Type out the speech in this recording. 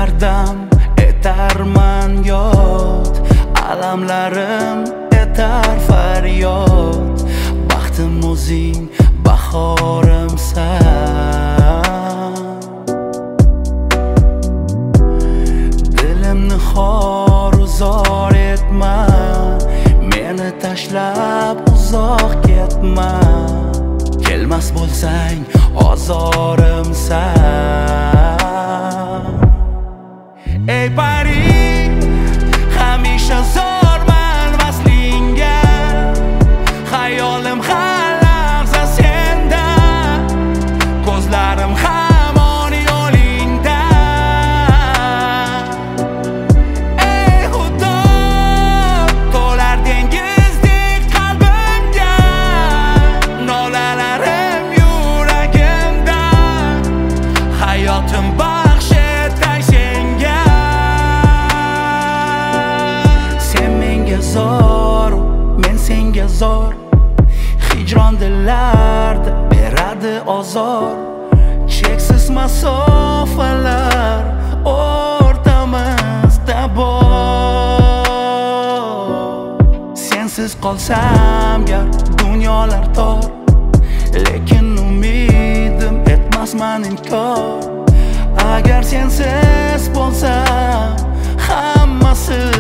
bardam etarman yod, alamlarim etar faryod. Baxtim o'zing, bahorimsan. Dilimni xor uzor etma, meni tashlab uzoq ketma. Kelmas bo'lsang ozorimsan. Ey Paris, hamisha zorman vaslingga. Hayolim har lahza senda, ko'zlarim hamon yo'lingda. Ey Xudo, to'lar dengizdek qalbimga, nolalarim yuragimda. Hayotim baxsh etay senga. Sen menga zor, men senga zor. Hijron dillarda beradi ozor. Cheksiz masofalar o'rtamizda bor. Sensiz qolsam gar dunyolar tor, lekin umidim etmasman inkor. Agar sensiz bo'lsam hammasi